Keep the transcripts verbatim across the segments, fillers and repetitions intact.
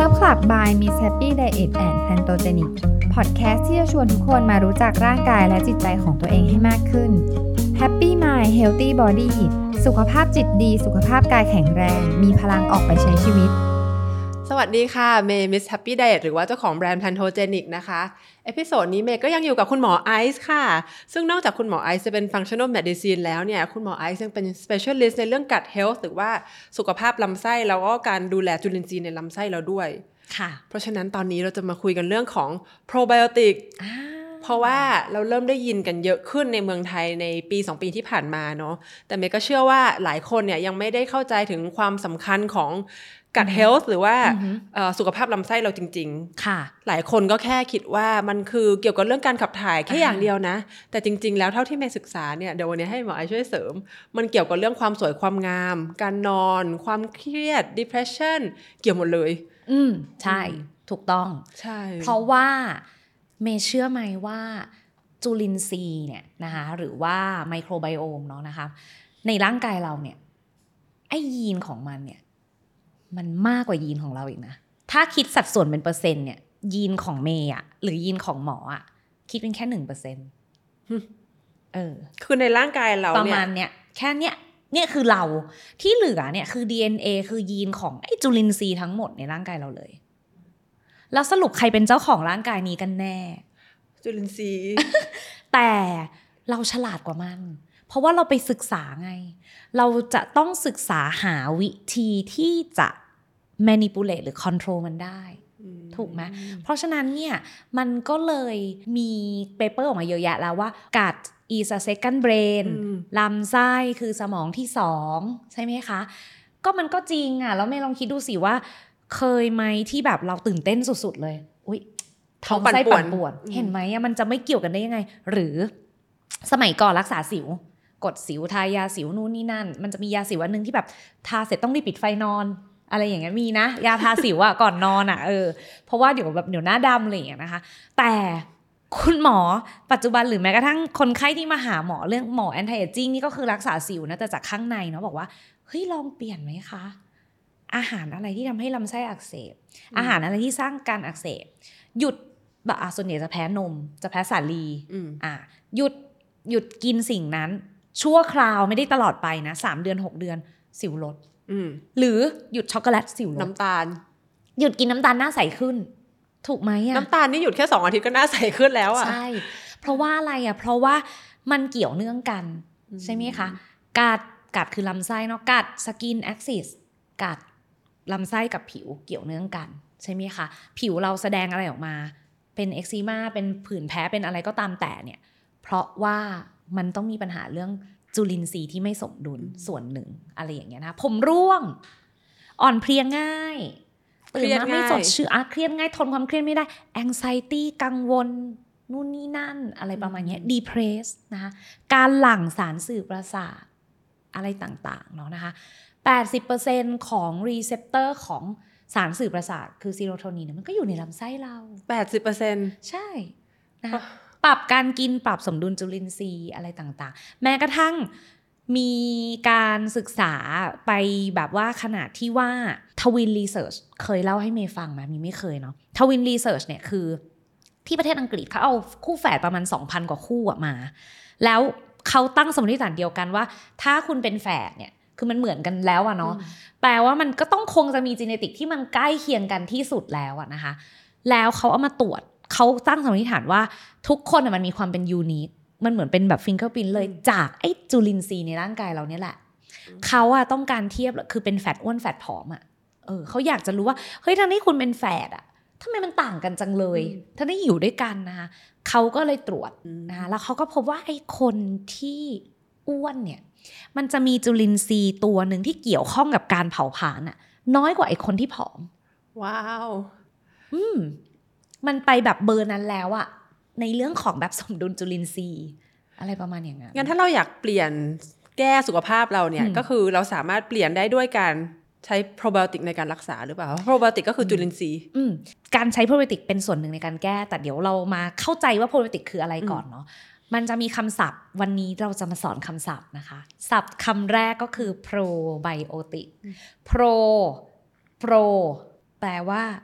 Health Club by Miss Happy Diet and Plantogenic Podcast ที่จะชวนทุกคนมารู้จักร่างกายและจิตใจของตัวเองให้มากขึ้น Happy Mind Healthy Body สุขภาพจิตดีสุขภาพกายแข็งแรงมีพลังออกไปใช้ชีวิตสวัสดีค่ะเมย์ Miss Happy Diet หรือว่าเจ้าของแบรนด์ Plantogenic นะคะเอพิโซดนี้เมย์ก็ยังอยู่กับคุณหมอไอซ์ค่ะซึ่งนอกจากคุณหมอไอซ์จะเป็น Functional Medicine แล้วเนี่ยคุณหมอไอซ์ยังเป็น Specialist ในเรื่อง Gut Health หรือว่าสุขภาพลำไส้แล้วก็การดูแลจุลินทรีย์ในลำไส้เราด้วยค่ะเพราะฉะนั้นตอนนี้เราจะมาคุยกันเรื่องของ Probiotic เพราะว่าเราเริ่มได้ยินกันเยอะขึ้นในเมืองไทยในปีสองปีที่ผ่านมาเนาะแต่เมย์ก็เชื่อว่าหลายคนเนี่ยยังไม่ได้เข้าใจถึงความสำคัญของgut health หรือว่าสุขภาพลำไส้เราจริงๆค่ะหลายคนก็แค่คิดว่ามันคือเกี่ยวกับเรื่องการขับถ่ายแค่อย่างเดียวนะแต่จริงๆแล้วเท่าที่เมย์ศึกษาเนี่ยเดี๋ยววันนี้ให้หมอไอช่วยเสริมมันเกี่ยวกับเรื่องความสวยความงามการนอนความเครียด depression เกี่ยวหมดเลยอืมใช่ถูกต้องใช่เพราะว่าเมย์เชื่อไหมว่าจุลินทรีย์เนี่ยนะคะหรือว่าไมโครไบโอมเนาะนะคะในร่างกายเราเนี่ยไอ้ยีนของมันเนี่ยมันมากกว่ายีนของเราอีกนะถ้าคิดสัดส่วนเป็นเปอร์เซ็นต์เนี่ยยีนของเมย์อะหรือยีนของหมออะคิดเป็นแค่ หนึ่งเปอร์เซ็นต์ เออคือในร่างกายเราเนี่ยประมาณเนี้ยแค่เนี้ยเนี่ยคือเราที่เหลือเนี่ยคือ ดี เอ็น เอ คือยีนของไอ้จุลินทรีย์ทั้งหมดในร่างกายเราเลยแล้วสรุปใครเป็นเจ้าของร่างกายนี้กันแน่จุลินทรีย์แต่เราฉลาดกว่ามันเพราะว่าเราไปศึกษาไงเราจะต้องศึกษาหาวิธีที่จะ manipulate หรือ control มันได้ถูกไหมเพราะฉะนั้นเนี่ยมันก็เลยมีเปเปอร์ออกมาเยอะแยะแล้วว่า gut is a second brain ลำไส้คือสมองที่สองใช่ไหมคะก็มันก็จริงอ่ะแล้วไม่ลองคิดดูสิว่าเคยไหมที่แบบเราตื่นเต้นสุดๆเลยอุ๊ยท้องไส้ปั่นป่วนเห็นไหมมันจะไม่เกี่ยวกันได้ยังไงหรือสมัยก่อนรักษาสิวกดสิวทายาสิวนู่นนี่นั่นมันจะมียาสิวอันนึงที่แบบทาเสร็จต้องรีบปิดไฟนอนอะไรอย่างเงี้ยมีนะยาทาสิวอะก่อนนอนอะเออเพราะว่าเดี๋ยวแบบเดี๋ยวหน้าดำอะไรอย่างเงี้ยนะคะแต่คุณหมอปัจจุบันหรือแม้กระทั่งคนไข้ที่มาหาหมอเรื่องหมอแอนตี้เอจจิ้งนี่ก็คือรักษาสิวนะแต่จากข้างในเนาะบอกว่าเฮ้ยลองเปลี่ยนไหมคะอาหารอะไรที่ทำให้ลำไส้อักเสบอาหารอะไรที่สร้างการอักเสบหยุดแบบอ่ะส่วนใหญ่จะแพ้นมจะแพ้สาลีอ่ะหยุดหยุดกินสิ่งนั้นชั่วคราวไม่ได้ตลอดไปนะสามเดือนหกเดือนสิวลดหรือหยุดช็อกโกแลตสิวลดน้ำตาลหยุดกินน้ำตาลหน้าใสขึ้นถูกไหมอะน้ำตาลนี่หยุดแค่สองอาทิตย์ก็หน้าใสขึ้นแล้วอะใช่เพราะว่าอะไรอะเพราะว่ามันเกี่ยวเนื่องกันใช่ไหมคะกัดกัดคือลำไส้เนาะกัดสกินแอ็กซิสกัดลำไส้กับผิวเกี่ยวเนื่องกันใช่ไหมคะผิวเราแสดงอะไรออกมาเป็นเอ็กซิมาเป็นผื่นแพ้เป็นอะไรก็ตามแต่เนี่ยเพราะว่ามันต้องมีปัญหาเรื่องจุลินทรีย์ที่ไม่สมดุลส่วนหนึ่งอะไรอย่างเงี้ยนะผมร่วงอ่อนเพลียง่ายตื่นมาไม่สดชื่นเครียดง่ายทนความเครียดไม่ได้ anxiety กังวลนู่นนี่นั่นอะไรประมาณนี้ depress นะคะการหลั่งสารสื่อประสาทอะไรต่างๆเนาะนะคะ แปดสิบเปอร์เซ็นต์ ของ receptor ของสารสื่อประสาทคือซีโรโทนินมันก็อยู่ในลำไส้เราแปดสิบเปอร์เซ็นต์ใช่นะคะปรับการกินปรับสมดุลจุลินทรีย์อะไรต่างๆแม้กระทั่งมีการศึกษาไปแบบว่าขนาดที่ว่าทวินรีเสิร์ชเคยเล่าให้เมย์ฟังไหมมีไม่เคยเนาะทวินรีเสิร์ชเนี่ยคือที่ประเทศอังกฤษเขาเอาคู่แฝดประมาณ สองพัน กว่าคู่มาแล้วเขาตั้งสมมติฐานเดียวกันว่าถ้าคุณเป็นแฝดเนี่ยคือมันเหมือนกันแล้วอะเนาะแปลว่ามันก็ต้องคงจะมีจีเนติกที่มันใกล้เคียงกันที่สุดแล้วอะนะคะแล้วเขาเอามาตรวจเขาตั้งสมมติฐานว่าทุกคนมันมีความเป็นยูนิคมันเหมือนเป็นแบบฟิงเกอร์พรินท์เลยจากไอ้จุลินทรีย์ในร่างกายเราเนี่ยแหละเขาอะต้องการเทียบคือเป็นแฟตอ้วนแฟตผอมอะเออเขาอยากจะรู้ว่าเฮ้ยทั้งที่คุณเป็นแฝดอะทำไมมันต่างกันจังเลยทั้งที่อยู่ด้วยกันนะคะเขาก็เลยตรวจนะคะแล้วเขาก็พบว่าไอ้คนที่อ้วนเนี่ยมันจะมีจุลินทรีย์ตัวหนึ่งที่เกี่ยวข้องกับการเผาผลาญอะน้อยกว่าไอ้คนที่ผอมว้าวอืมมันไปแบบเบอร์นั้นแล้วอะในเรื่องของแบบสมดุลจุลินทรีย์อะไรประมาณอย่างนั้นงั้นถ้าเราอยากเปลี่ยนแก้สุขภาพเราเนี่ยก็คือเราสามารถเปลี่ยนได้ด้วยการใช้โปรไบโอติกในการรักษาหรือเปล่าโปรไบโอติกก็คือจุลินทรีย์การใช้โปรไบโอติกเป็นส่วนหนึ่งในการแก้แต่เดี๋ยวเรามาเข้าใจว่าโปรไบโอติกคืออะไรก่อนเนาะมันจะมีคำศัพท์วันนี้เราจะมาสอนคำศัพท์นะคะศัพท์คำแรกก็คือโปรไบโอติกโปรโปรแปลว่า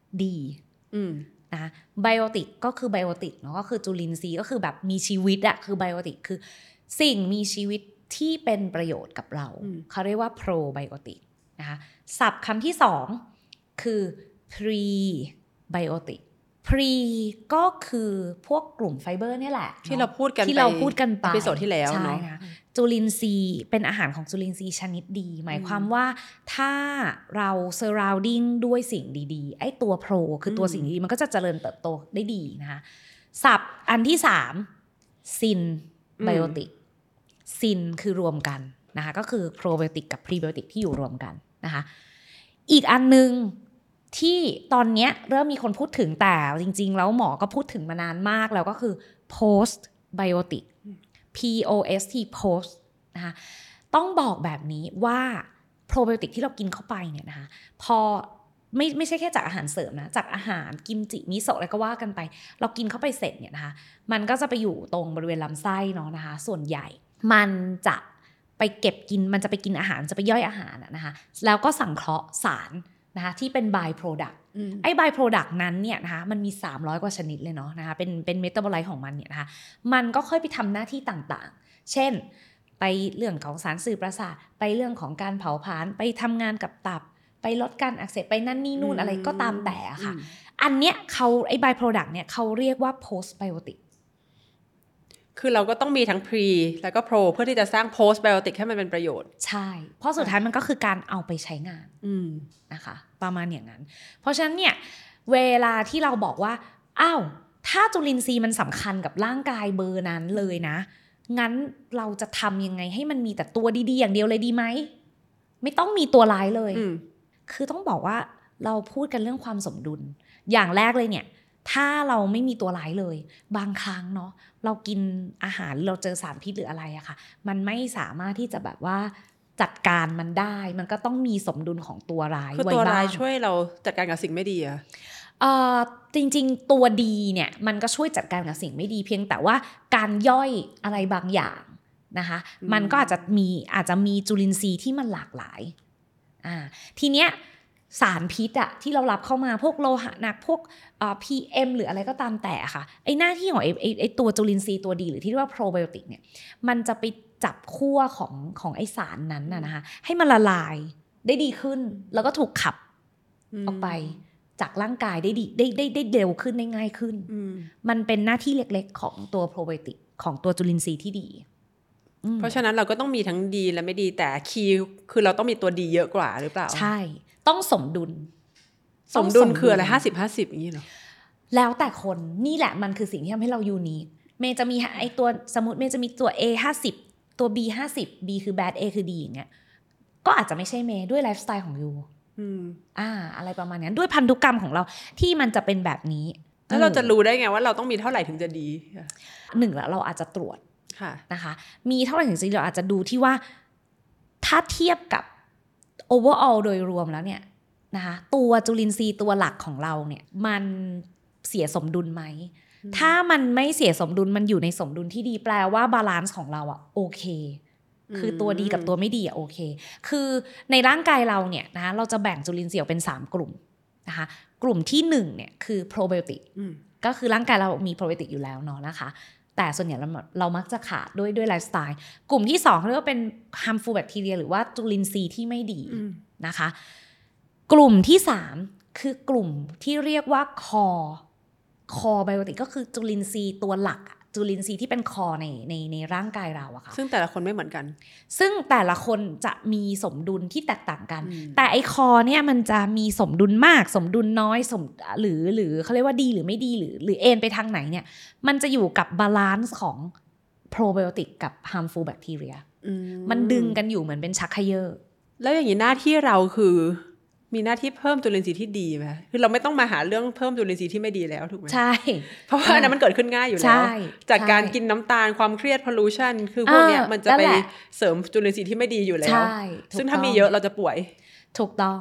ดีอืมนะไบโอติกก็คือไบโอติกเนาะก็คือจุลินทรีย์ก็คือแบบมีชีวิตอะคือไบโอติกคือสิ่งมีชีวิตที่เป็นประโยชน์กับเราเขาเรียกว่าโปรไบโอติกนะคะศัพท์คำที่สองคือพรีไบโอติกพรีก็คือพวกกลุ่มไฟเบอร์เนี่ยแหละที่เราพูดกันที่เราพูดกันไปในอีพิโซดที่แล้วเนาะจุลินทรีย์เป็นอาหารของจุลินทรีย์ชนิดดีหมายความว่าถ้าเรา surrounding ด้วยสิ่งดีๆไอ้ตัวโปรคือตัวสิ่งดีๆมันก็จะเจริญเติบโตได้ดีนะคะศัพท์อันที่สามซินไบโอติกซินคือรวมกันนะคะก็คือโปรไบโอติกกับพรีไบโอติกที่อยู่รวมกันนะคะอีกอันนึงที่ตอนนี้เริ่มมีคนพูดถึงแต่จริงๆแล้วหมอก็พูดถึงมานานมากแล้วก็คือ post biotic P O S T post นะคะต้องบอกแบบนี้ว่าโปรไบโอติกที่เรากินเข้าไปเนี่ยนะคะพอไม่ไม่ใช่แค่จากอาหารเสริมนะจากอาหารกิมจิมิโซะอะไรก็ว่ากันไปเรากินเข้าไปเสร็จเนี่ยนะคะมันก็จะไปอยู่ตรงบริเวณลำไส้เนาะนะคะส่วนใหญ่มันจะไปเก็บกินมันจะไปกินอาหารจะไปย่อยอาหารนะคะแล้วก็สังเคราะห์สารนะคะที่เป็น by product ไอ้ by product นั้นเนี่ยนะคะมันมีสามร้อยกว่าชนิดเลยเนาะนะคะเป็นเป็นเมตาบอไลต์ของมันเนี่ยนะคะมันก็ค่อยไปทำหน้าที่ต่างๆเช่นไปเรื่องของสารสื่อประสาทไปเรื่องของการเผาผลาญไปทำงานกับตับไปลดการอักเสบไปนั่นนี่นู่นอะไรก็ตามแต่ค่ะอันเนี้ยเขาไอ้ by product เนี่ยเขาเรียกว่า post biotic คือเราก็ต้องมีทั้ง pre แล้วก็ pro เพื่อที่จะสร้าง post biotic ให้มันเป็นประโยชน์ใช่เพราะสุดท้ายมันก็คือการเอาไปใช้งานนะคะประมาณอย่างนั้นเพราะฉะนั้นเนี่ยเวลาที่เราบอกว่าอ้าวถ้าจุลินทรีย์มันสำคัญกับร่างกายเบอร์นั้นเลยนะงั้นเราจะทำยังไงให้มันมีแต่ตัวดีๆอย่างเดียวเลยดีไหมไม่ต้องมีตัวร้ายเลยคือต้องบอกว่าเราพูดกันเรื่องความสมดุลอย่างแรกเลยเนี่ยถ้าเราไม่มีตัวร้ายเลยบางครั้งเนาะเรากินอาหารเราเจอสารพิษหรืออะไรอะค่ะมันไม่สามารถที่จะแบบว่าจัดการมันได้มันก็ต้องมีสมดุลของตัวร้ายไว้บ้างคือตัวร้ายช่วยเราจัดการกับสิ่งไม่ดีอะเอ่อจริงๆตัวดีเนี่ยมันก็ช่วยจัดการกับสิ่งไม่ดีเพียงแต่ว่าการย่อยอะไรบางอย่างนะคะมันก็อาจจะมีอาจจะมีจุลินทรีย์ที่มันหลากหลายอ่าทีเนี้ยสารพิษอะที่เรารับเข้ามาพวกโลหะหนักพวกเอ่อ พี เอ็ม หรืออะไรก็ตามแต่ค่ะไอ้หน้าที่ของไอ้ไอ้ไอ้ตัวจุลินทรีย์ตัวดีหรือที่เรียกว่าโปรไบโอติกเนี่ยมันจะไปจับขั้วของของไอ้สารนั้นน่ะนะคะให้มันละลายได้ดีขึ้นแล้วก็ถูกขับออกไปจากร่างกายได้ดีได้ได้ได้เร็วขึ้นได้ง่ายขึ้นมันเป็นหน้าที่เล็กๆของตัวโปรไบโอติกของตัวจุลินทรีย์ที่ดีเพราะฉะนั้นเราก็ต้องมีทั้งดีและไม่ดีแต่คีย์คือเราต้องมีตัวดีเยอะกว่าหรือเปล่าใช่ต้องสมดุลสมดุลคืออะไรห้าสิบ ห้าสิบอย่างนี้เหรอแล้วแต่คนนี่แหละมันคือสิ่งที่ทำให้เรายูนิคเมย์จะมีไอตัวสมมุติเมย์จะมีตัว A ห้าสิบตัว B ห้าสิบ B คือ bad A คือดีอย่างเงี้ยก็อาจจะไม่ใช่เมย์ด้วยไลฟ์สไตล์ของยูอืมอ่าอะไรประมาณนั้นด้วยพันธุกรรมของเราที่มันจะเป็นแบบนี้แล้วเราจะรู้ได้ไงว่าเราต้องมีเท่าไหร่ถึงจะดีหนึ่งละเราอาจจะตรวจนะคะมีเท่าไหร่ถึงจะดีเราอาจจะดูที่ว่าถ้าเทียบกับ overall โดยรวมแล้วเนี่ยนะคะตัวจุลินทรีย์ตัวหลักของเราเนี่ยมันเสียสมดุลไหมถ้ามันไม่เสียสมดุลมันอยู่ในสมดุลที่ดีแปลว่าบาลานซ์ของเราอะโอเคคือตัวดีกับตัวไม่ดีอะโอเคคือในร่างกายเราเนี่ยนะเราจะแบ่งจุลินทรีย์ออกเป็นสามกลุ่มนะคะกลุ่มที่หนึ่งเนี่ยคือโปรไบโอติกก็คือร่างกายเรามีโปรไบโอติกอยู่แล้วเนาะนะคะแต่ส่วนใหญ่เราเรามักจะขาดด้วยด้วยไลฟ์สไตล์กลุ่มที่สองเขาเรียกว่าเป็น harmful bacteria หรือว่าจุลินทรีย์ที่ไม่ดีนะคะกลุ่มที่สามคือกลุ่มที่เรียกว่าคอคอไบโอติกก็คือจุลินทรีย์ตัวหลักจุลินทรีย์ที่เป็นคอในในในร่างกายเราอะค่ะซึ่งแต่ละคนไม่เหมือนกันซึ่งแต่ละคนจะมีสมดุลที่แตกต่างกันแต่ไอคอเนี่ยมันจะมีสมดุลมากสมดุลน้อยสมหรือหรือเขาเรียกว่าดีหรือไม่ดีหรือหรือเอ็นไปทางไหนเนี่ยมันจะอยู่กับบาลานซ์ของโปรไบโอติกกับ harmful bacteria มันดึงกันอยู่เหมือนเป็นชักเขย่อแล้วอย่างนี้หน้าที่เราคือมีหน้าที่เพิ่มจุลินทรีย์ที่ดีไหมคือเราไม่ต้องมาหาเรื่องเพิ่มจุลินทรีย์ที่ไม่ดีแล้วถูกไหมใช่เพราะว่าอันนั้นมันเกิดขึ้นง่ายอยู่แล้วจากการกินน้ำตาลความเครียด pollution คือพวกเนี้ยมันจะไปเสริมจุลินทรีย์ที่ไม่ดีอยู่แล้วซึ่งถ้ามีเยอะเราจะป่วยถูกต้อง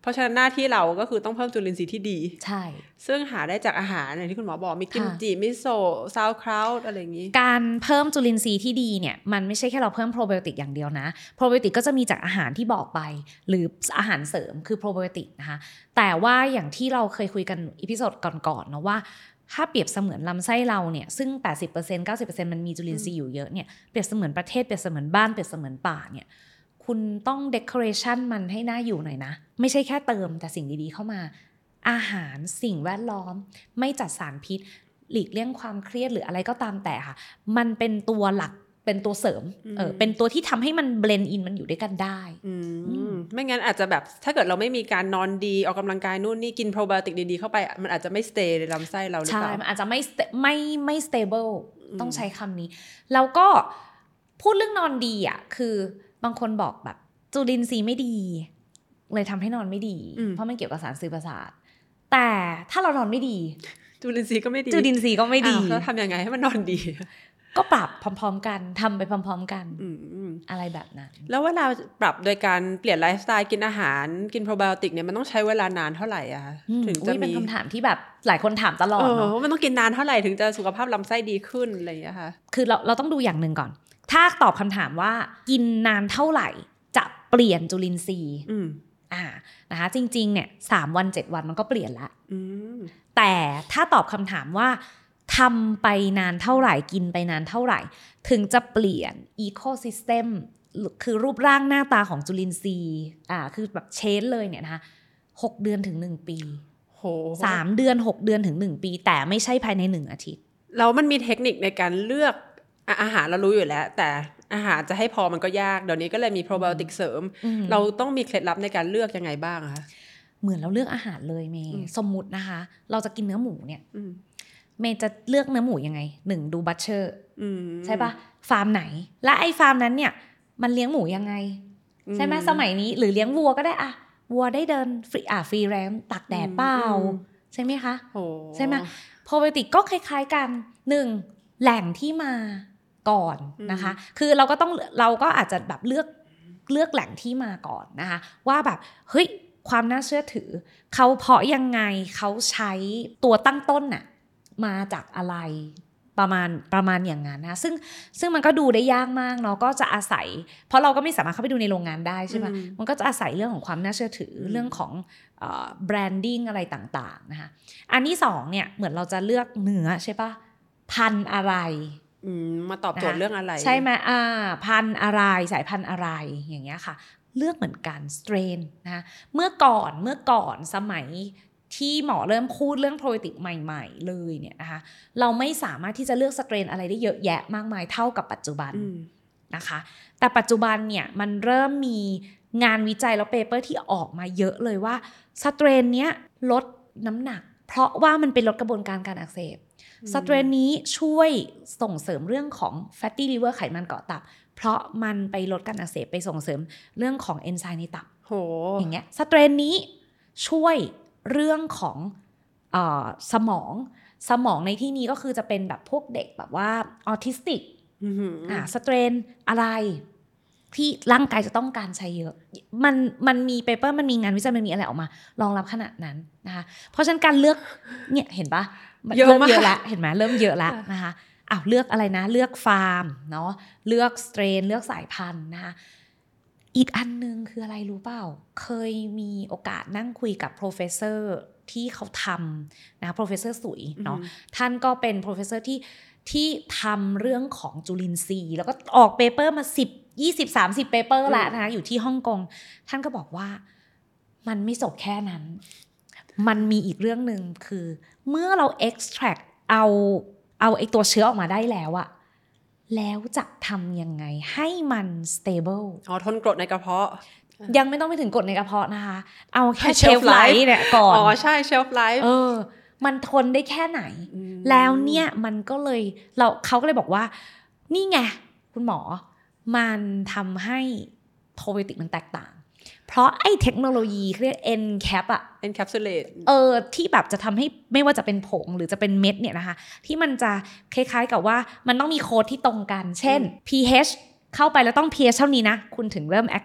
ราะฉะนั้นหน้าที่เราก็คือต้องเพิ่มจุลินทรีย์ที่ดีใช่ซึ่งหาได้จากอาหารอย่างที่คุณหมอบอกมีกิมจิมิโซะซาวคราวด์อะไรอย่างนี้การเพิ่มจุลินทรีย์ที่ดีเนี่ยมันไม่ใช่แค่เราเพิ่มโปรไบโอติกอย่างเดียวนะโปรไบโอติกก็จะมีจากอาหารที่บอกไปหรืออาหารเสริมคือโปรไบโอติกนะคะแต่ว่าอย่างที่เราเคยคุยกันอีพิโซดก่อนๆเนาะว่าถ้าเปรียบเสมือนลำไส้เราเนี่ยซึ่ง แปดสิบเปอร์เซ็นต์ เก้าสิบเปอร์เซ็นต์ มันมีจุลินทรีย์อยู่เยอะเนี่ยเปรียบเสมือนประเทศเปรียบเสมือนบ้านเปรียบเสมือนป่าเนี่ยคุณต้องเดคอเรชันมันให้น่าอยู่หน่อยนะไม่ใช่แค่เติมแต่สิ่งดีๆเข้ามาอาหารสิ่งแวดล้อมไม่จัดสารพิษหลีกเลี่ยงความเครียดหรืออะไรก็ตามแต่ค่ะมันเป็นตัวหลักเป็นตัวเสริมเออเป็นตัวที่ทำให้มันเบลนด์อินมันอยู่ด้วยกันได้ไม่งั้นอาจจะแบบถ้าเกิดเราไม่มีการนอนดีออกกำลังกายนู่นนี่กินโปรไบโอติกดีๆเข้าไปมันอาจจะไม่สเตย์ในลำไส้เราหรือเปล่าใช่มันอาจจะไม่ไม่ไม่สเตเบิลต้องใช้คำนี้แล้วก็พูดเรื่องนอนดีอ่ะคือบางคนบอกแบบจุลินทรีย์ไม่ดีเลยทำให้นอนไม่ดีเพราะมันเกี่ยวกับสารสื่อประสาทแต่ถ้าเรานอนไม่ดีจุลินทรีย์ก็ไม่ดีจุลินทรีย์ก็ไม่ดีแล้วทำยังไงให้มันนอนดีก็ปรับพร้อมๆกันทำไปพร้อมๆกัน อ, อะไรแบบนั้นแล้วเวลาปรับโดยการเปลี่ยนไลฟ์สไตล์กินอาหารกินโปรไบโอติกเนี่ยมันต้องใช้เวลานานเท่าไหร่อะถึงจะมีเป็นคำถามที่แบบหลายคนถามตลอดเนาะมันต้องกินนานเท่าไหร่ถึงจะสุขภาพลำไส้ดีขึ้นอะไรอย่างเงี้ยค่ะคือเราเราต้องดูอย่างหนึ่งก่อนถ้าตอบคำถามว่ากินนานเท่าไหร่จะเปลี่ยนจุลินทรีย์อ่านะคะจริงๆเนี่ยสามวันเจ็ดวันมันก็เปลี่ยนละแต่ถ้าตอบคำถามว่าทำไปนานเท่าไหร่กินไปนานเท่าไหร่ถึงจะเปลี่ยนอีโคซิสเต็มคือรูปร่างหน้าตาของจุลินทรีย์อ่าคือแบบเชนเลยเนี่ยนะคะหกเดือนถึงหนึ่งปีโหสามเดือนหกเดือนถึงหนึ่งปีแต่ไม่ใช่ภายในหนึ่งอาทิตย์แล้วมันมีเทคนิคในการเลือกอาหารเรารู้อยู่แล้วแต่อาหารจะให้พอมันก็ยากเดี๋ยวนี้ก็เลยมีโปรไบโอติกเสริมเราต้องมีเคล็ดลับในการเลือกยังไงบ้างคะเหมือนเราเลือกอาหารเลยเมย์สมมุตินะคะเราจะกินเนื้อหมูเนี่ยเมย์จะเลือกเนื้อหมูยังไงหนึ่งดูบัตเชอร์ใช่ปะฟาร์มไหนและไอ้ฟาร์มนั้นเนี่ยมันเลี้ยงหมูยังไงใช่ไหมสมัยนี้หรือเลี้ยงวัวก็ได้อะวัวได้เดินฟรีอ่ะฟรีแรงตักแดดเปล่าใช่ไหมคะใช่ไหมโปรไบโอติกก็คล้ายๆกันหนึ่งแหล่งที่มาก่อนนะคะคือเราก็ต้องเราก็อาจจะแบบเลือกเลือกแหล่งที่มาก่อนนะคะว่าแบบเฮ้ยความน่าเชื่อถือเขาเพาะยังไงเขาใช้ตัวตั้งต้นน่ะมาจากอะไรประมาณประมาณอย่างนั้นนะซึ่งซึ่งมันก็ดูได้ยากมากเนาะก็จะอาศัยเพราะเราก็ไม่สามารถเข้าไปดูในโรงงานได้ใช่ไหมมันก็จะอาศัยเรื่องของความน่าเชื่อถือเรื่องของเอ่อแบรนดิ้งอะไรต่างๆนะคะอันที่สองเนี่ยเหมือนเราจะเลือกเนื้อใช่ปะพันธุ์อะไรมาตอบโจทย์เรื่องอะไรใช่ไหมอ่าพันธุ์อะไรสายพันธุ์อะไรอย่างเงี้ยค่ะเลือกเหมือนกันสเตรนนะเมื่อก่อนเมื่อก่อนสมัยที่หมอเริ่มพูดเรื่องโปรไบโอติกใหม่ๆเลยเนี่ยนะคะเราไม่สามารถที่จะเลือกสเตรนอะไรได้เยอะแยะมากมายเท่ากับปัจจุบันนะคะแต่ปัจจุบันเนี่ยมันเริ่มมีงานวิจัยแล้วเปเปอร์ที่ออกมาเยอะเลยว่าสเตรนเนี้ยลดน้ำหนักเพราะว่ามันเป็นลดกระบวนการการอักเสบสเตรนนี้ช่วยส่งเสริมเรื่องของ fatty liver ไขมันเกาะตับเพราะมันไปลดการอักเสบไปส่งเสริมเรื่องของเอนไซม์ในตับโหอย่างเงี้ยสเตรนนี้ช่วยเรื่องของเอ่อสมองสมองในที่นี้ก็คือจะเป็นแบบพวกเด็กแบบว่าออทิสติกอ่าสเตรนอะไรที่ร่างกายจะต้องการใช้เยอะมันมันมีเปเปอร์มันมีงานวิจัยมันมีอะไรออกมารองรับขนาดนั้นนะคะเพราะฉะนั้นการเลือกเนี่ยเห็นปะเริ่มเยอะแล้วเห็นไหมเริ่มเยอะแล้วนะคะอ้าวเลือกอะไรนะเลือกฟาร์มเนาะเลือกสเตรนเลือกสายพันธุ์นะคะอีกอันนึงคืออะไรรู้เปล่าเคยมีโอกาสนั่งคุยกับโปรเฟสเซอร์ที่เขาทำนะโปรเฟสเซอร์สุยเนาะท่านก็เป็นโปรเฟสเซอร์ที่ที่ทำเรื่องของจุลินทรีย์แล้วก็ออกเปเปอร์มาสิบ ยี่สิบ สามสิบเปเปอร์แล้วนะคะอยู่ที่ฮ่องกงท่านก็บอกว่ามันไม่จบแค่นั้นมันมีอีกเรื่องนึงคือเมื่อเรา extract เอาเอาไอตัวเชื้อออกมาได้แล้วอะแล้วจะทำยังไงให้มัน stable อ๋อทนกรดในกระเพาะยังไม่ต้องไปถึงกรดในกระเพาะนะคะเอาแค่ shelf life เนี่ยก่อนอ๋อใช่ shelf life เออมันทนได้แค่ไหนแล้วเนี่ยมันก็เลยเราเขาก็เลยบอกว่านี่ไงคุณหมอมันทำให้โปรไบโอติกมันแตกต่างเพราะไอ้เทคโนโลยีเรียก encap อะ encapsulate เออที่แบบจะทำให้ไม่ว่าจะเป็นผงหรือจะเป็นเม็ดเนี่ยนะคะที่มันจะคล้ายๆกับว่ามันต้องมีโค้ดที่ตรงกันเช่น pH เข้าไปแล้วต้อง pH เท่านี้นะคุณถึงเริ่ม active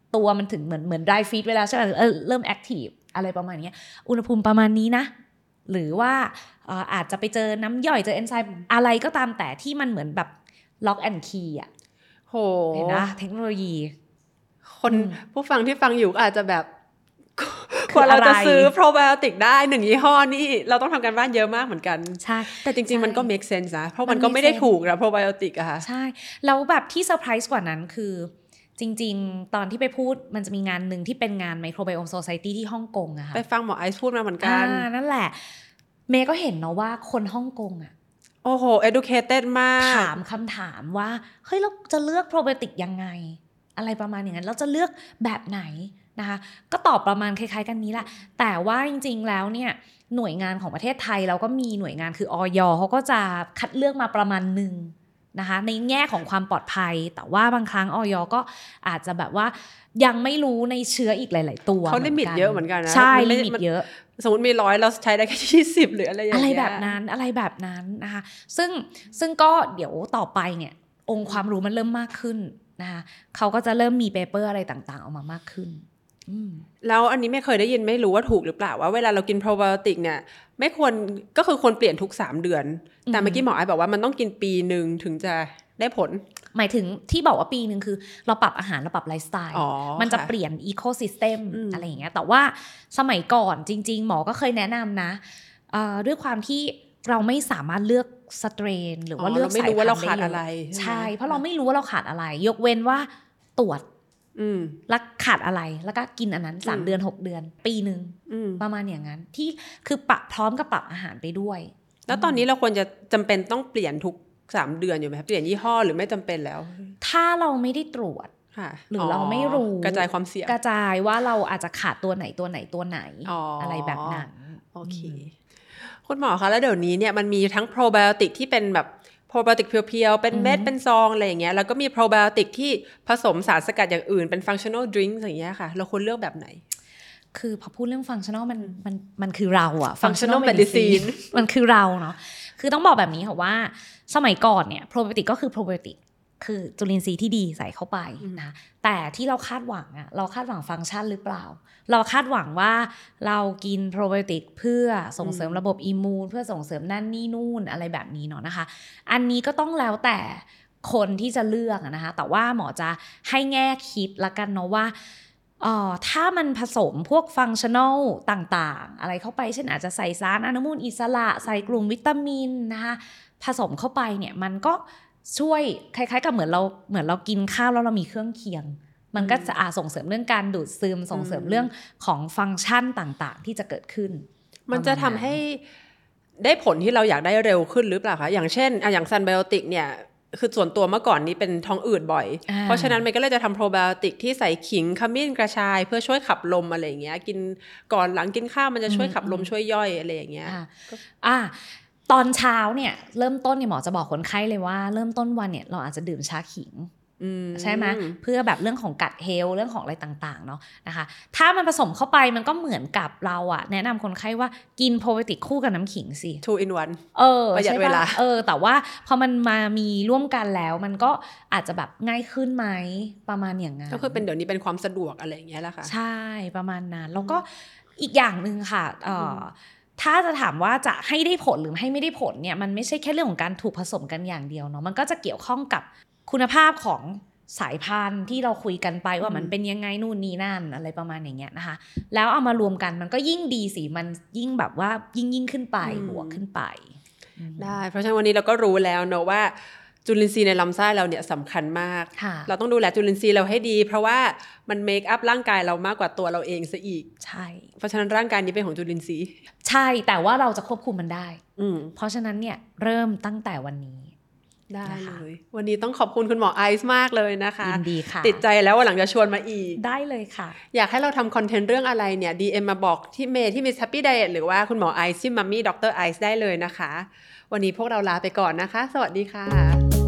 ตัวมันถึงเหมือนเหมือน dry feed เวลาใช่ไหมเออเริ่ม active อะไรประมาณนี้อุณหภูมิประมาณนี้นะหรือว่าอาจจะไปเจอน้ำย่อยเจอเอนไซม์อะไรก็ตามแต่ที่มันเหมือนแบบ lock and key อ่ะโหเห็นนะเทคโนโลยีคนผู้ฟังที่ฟังอยู่อาจจะแบบกว่าเราจะซื้อโปรไบโอติกได้หนึ่งยี่ห้อนี่เราต้องทำกันบ้านเยอะมากเหมือนกันใช่แต่จริงๆมันก็ make sense นะเพราะมันก็ไม่ได้ถูกนะโปรไบโอติกอะค่ะใช่แล้วแบบที่เซอร์ไพรส์กว่านั้นคือจริงๆตอนที่ไปพูดมันจะมีงานหนึ่งที่เป็นงาน Microbiome Society ที่ฮ่องกงอะค่ะไปฟังหมอไอซ์พูดมาเหมือนกันอ่านั่นแหละเมย์ก็เห็นเนาะว่าคนฮ่องกงอะโอ้โห educated มากถามคำถามว่าเฮ้ยเราจะเลือกโปรไบโอติกยังไงอะไรประมาณอย่างนั้นเราจะเลือกแบบไหนนะคะก็ตอบประมาณคล้ายๆกันนี้แหละแต่ว่าจริงๆแล้วเนี่ยหน่วยงานของประเทศไทยเราก็มีหน่วยงานคืออย.เขาก็จะคัดเลือกมาประมาณนึงนะคะในแง่ของความปลอดภัยแต่ว่าบางครั้งอย.ก็อาจจะแบบว่ายังไม่รู้ในเชื้ออีกหลายๆตัวเขาลิมิตเยอะเหมือนกันนะใช่ลิมิตเยอะสมมติมีร้อยเราใช้ได้แค่ยี่สิบหรืออะไรอย่างเงี้ยอะไรแบบนั้นอะไรแบบนั้นนะคะซึ่งซึ่งก็เดี๋ยวต่อไปเนี่ยองค์ความรู้มันเริ่มมากขึ้นนะคะเขาก็จะเริ่มมีเปเปอร์อะไรต่างๆออกมามากขึ้นแล้วอันนี้ไม่เคยได้ยินไม่รู้ว่าถูกหรือเปล่าว่าเวลาเรากินโปรไบโอติกเนี่ยไม่ควรก็คือควรเปลี่ยนทุกสามเดือนแต่เมื่อกี้หมอไอบอกว่ามันต้องกินปีนึงถึงจะได้ผลหมายถึงที่บอกว่าปีนึงคือเราปรับอาหารเราปรับไลฟ์สไตล์มันจะเปลี่ยนอีโคซิสเต็มอะไรอย่างเงี้ยแต่ว่าสมัยก่อนจริงๆหมอก็เคยแนะนำนะด้วยความที่เราไม่สามารถเลือกสเตรนหรือว่าเลือกสายพันธุ์ได้เลยใช่เพราะเราไม่รู้ว่าเราขาดอะไรยกเว้นว่าตรวจแล้วขาดอะไรแล้วก็กินอันนั้นสามเดือนหกเดือนปีนึงประมาณอย่างนั้นที่คือปรับพร้อมกับปรับอาหารไปด้วยแล้วตอนนี้เราควรจะจำเป็นต้องเปลี่ยนทุกสามเดือนอยู่ไหมเปลี่ยนยี่ห้อหรือไม่จำเป็นแล้วถ้าเราไม่ได้ตรวจหรือเราไม่รู้กระจายความเสี่ยงกระจายว่าเราอาจจะขาดตัวไหนตัวไหนตัวไหน อ, อะไรแบบนั้นโอเคคุณหมอคะแล้วเดี๋ยวนี้เนี่ยมันมีทั้งโปรไบโอติกที่เป็นแบบโปรไบโอติกเพียวๆเป็นเม็ดเป็นซองอะไรอย่างเงี้ยแล้วก็มีโปรไบโอติกที่ผสมสารสกัดอย่างอื่นเป็นฟังชั่นอลดริงก์อย่างเงี้ยค่ะเราควรเลือกแบบไหนคือพอพูดเรื่องฟังชั่นอลมันมันมันคือเราอะฟังชั่นอลเมดิซินมันคือเราเนาะคือต้องบอกแบบนี้ค่ะว่าสมัยก่อนเนี่ยโปรไบโอติกก็คือโปรไบโอติกคือจุลินทรีย์ที่ดีใส่เข้าไปนะแต่ที่เราคาดหวังอะเราคาดหวังฟังก์ชันหรือเปล่าเราคาดหวังว่าเรากินโปรไบโอติกเพื่อส่งเสริมระบบอิมมูนเพื่อส่งเสริมนั่นนี่นู่นอะไรแบบนี้เนาะนะคะอันนี้ก็ต้องแล้วแต่คนที่จะเลือกนะคะแต่ว่าหมอจะให้แง่คิดละกันเนาะว่าอ๋อถ้ามันผสมพวกฟังชั่นอลต่างๆอะไรเข้าไปเช่นอาจจะใส่สารอนุมูลอิสระใส่กลุ่มวิตามินนะคะผสมเข้าไปเนี่ยมันก็ช่วยคล้ายๆกับเหมือนเราเหมือนเรากินข้าวแล้วเรามีเครื่องเคียงมันก็จะอาส่งเสริมเรื่องการดูดซึมส่งเสริมเรื่องของฟังก์ชันต่างๆที่จะเกิดขึ้นมันจะทำให้ได้ผลที่เราอยากได้เร็วขึ้นหรือเปล่าคะอย่างเช่นอย่างซันไบโอติกเนี่ยคือส่วนตัวเมื่อก่อนนี้เป็นท้องอืดบ่อยเพราะฉะนั้นมันก็เลยจะทำโปรไบโอติกที่ใส่ขิงขมิ้นกระชายเพื่อช่วยขับลมอะไรอย่างเงี้ยกินก่อนหลังกินข้าวมันจะช่วยขับลมช่วยย่อยอะไรอย่างเงี้ยอ่าตอนเช้าเนี่ยเริ่มต้นเนี่ยหมอจะบอกคนไข้เลยว่าเริ่มต้นวันเนี่ยเราอาจจะดื่มชาขิงใช่ไหมเพื่อแบบเรื่องของกัดเฮลเรื่องของอะไรต่างๆเนาะนะคะถ้ามันผสมเข้าไปมันก็เหมือนกับเราอะแนะนำคนไข้ว่ากินโปรไบโอติกคู่กับน้ำขิงสิ two in one เออประหยัดเวลาเออแต่ว่าพอมันมามีร่วมกันแล้วมันก็อาจจะแบบง่ายขึ้นไหมประมาณอย่างนั้นก็คือเป็นเดี๋ยวนี้เป็นความสะดวกอะไรอย่างเงี้ยแหละค่ะใช่ประมาณนั้นแล้วก็อีกอย่างนึงค่ะเออถ้าจะถามว่าจะให้ได้ผลหรือให้ไม่ได้ผลเนี่ยมันไม่ใช่แค่เรื่องของการถูกผสมกันอย่างเดียวเนาะมันก็จะเกี่ยวข้องกับคุณภาพของสายพันธุ์ที่เราคุยกันไปว่ามันเป็นยังไงนู่นนี่นั่นอะไรประมาณอย่างเงี้ยนะคะแล้วเอามารวมกันมันก็ยิ่งดีสิมันยิ่งแบบว่ายิ่งยิ่งขึ้นไปบวกขึ้นไปได้เพราะฉะนั้นวันนี้เราก็รู้แล้วเนอะว่าจุลินทรีย์ในลำไส้เราเนี่ยสำคัญมากเราต้องดูแลจุลินทรีย์เราให้ดีเพราะว่ามันเมคอัพร่างกายเรามากกว่าตัวเราเองซะอีกใช่เพราะฉะนั้นร่างกายนี้เป็นของจุลินทรีย์ใช่แต่ว่าเราจะควบคุมมันได้เพราะฉะนั้นเนี่ยเริ่มตั้งแต่วันนี้ได้เลยวันนี้ต้องขอบคุณคุณหมอไอซ์มากเลยนะคะยินดีค่ะติดใจแล้ววันหลังจะชวนมาอีกได้เลยค่ะอยากให้เราทำคอนเทนต์เรื่องอะไรเนี่ย ดี เอ็ม มาบอกที่เมย์ที่ Miss Happy Diet หรือว่าคุณหมอไอซ์ที่มัมมี่ด็อกเตอร์ไอซ์ได้เลยนะคะวันนี้พวกเราลาไปก่อนนะคะสวัสดีค่ะ